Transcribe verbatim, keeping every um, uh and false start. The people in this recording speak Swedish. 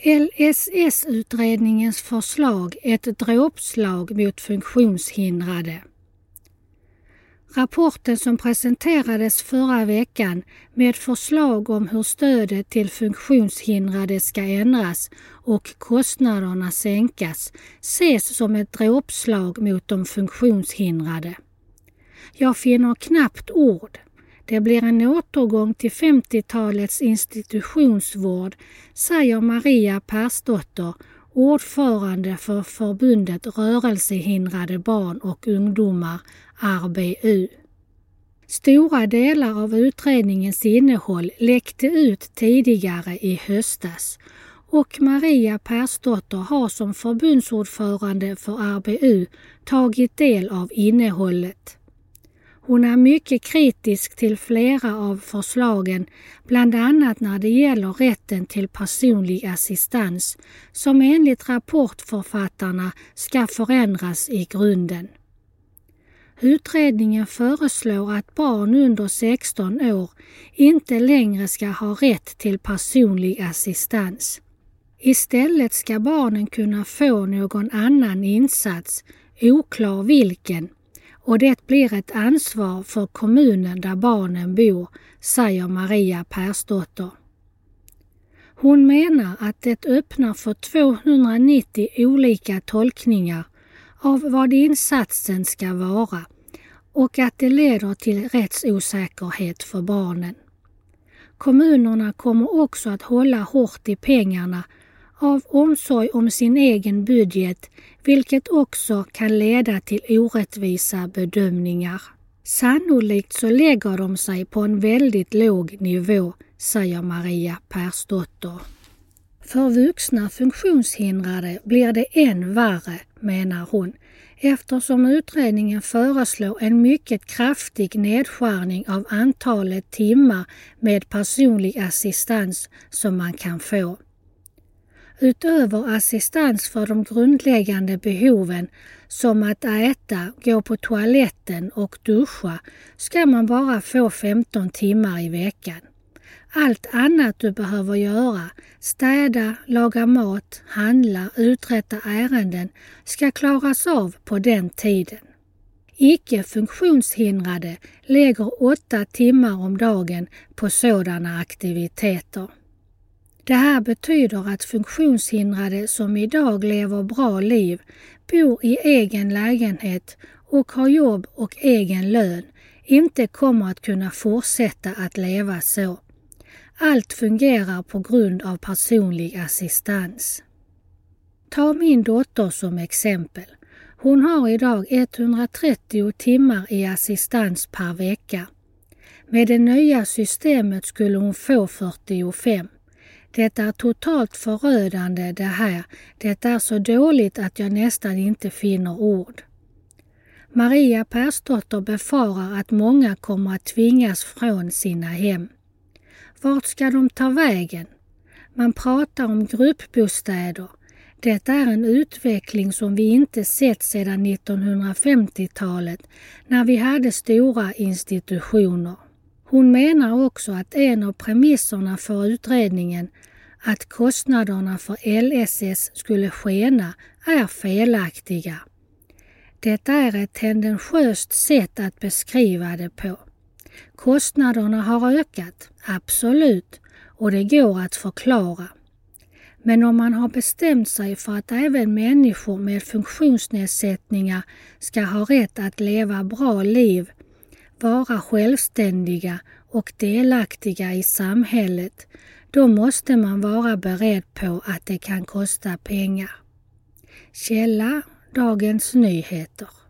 L S S-utredningens förslag ett dråpslag mot funktionshindrade. Rapporten som presenterades förra veckan med förslag om hur stödet till funktionshindrade ska ändras och kostnaderna sänkas ses som ett dråpslag mot de funktionshindrade. Jag finner knappt ord. Det blir en återgång till femtiotalets institutionsvård, säger Maria Persdotter, ordförande för förbundet Rörelsehindrade barn och ungdomar, R B U. Stora delar av utredningens innehåll läckte ut tidigare i höstas och Maria Persdotter har som förbundsordförande för R B U tagit del av innehållet. Hon är mycket kritisk till flera av förslagen, bland annat när det gäller rätten till personlig assistans, som enligt rapportförfattarna ska förändras i grunden. Utredningen föreslår att barn under sexton år inte längre ska ha rätt till personlig assistans. Istället ska barnen kunna få någon annan insats, oklar vilken, och det blir ett ansvar för kommunen där barnen bor, säger Maria Persdotter. Hon menar att det öppnar för tvåhundranittio olika tolkningar av vad insatsen ska vara och att det leder till rättsosäkerhet för barnen. Kommunerna kommer också att hålla hårt i pengarna av omsorg om sin egen budget, vilket också kan leda till orättvisa bedömningar. Sannolikt så lägger de sig på en väldigt låg nivå, säger Maria Persdotter. För vuxna funktionshindrade blir det än värre, menar hon, eftersom utredningen föreslår en mycket kraftig nedskärning av antalet timmar med personlig assistans som man kan få. Utöver assistans för de grundläggande behoven som att äta, gå på toaletten och duscha ska man bara få femton timmar i veckan. Allt annat du behöver göra, städa, laga mat, handla, uträtta ärenden, ska klaras av på den tiden. Icke funktionshindrade lägger åtta timmar om dagen på sådana aktiviteter. Det här betyder att funktionshindrade som idag lever bra liv, bor i egen lägenhet och har jobb och egen lön inte kommer att kunna fortsätta att leva så. Allt fungerar på grund av personlig assistans. Ta min dotter som exempel. Hon har idag etthundratrettio timmar i assistans per vecka. Med det nya systemet skulle hon få fyrtiofem. Det är totalt förödande det här. Det är så dåligt att jag nästan inte finner ord. Maria Persdotter befarar att många kommer att tvingas från sina hem. Vart ska de ta vägen? Man pratar om gruppbostäder. Det är en utveckling som vi inte sett sedan nittonhundrafemtiotalet när vi hade stora institutioner. Hon menar också att en av premisserna för utredningen, att kostnaderna för L S S skulle skena, är felaktiga. Det är ett tendentiöst sätt att beskriva det på. Kostnaderna har ökat, absolut, och det går att förklara. Men om man har bestämt sig för att även människor med funktionsnedsättningar ska ha rätt att leva bra liv, vara självständiga och delaktiga i samhället, då måste man vara beredd på att det kan kosta pengar. Källa: Dagens Nyheter.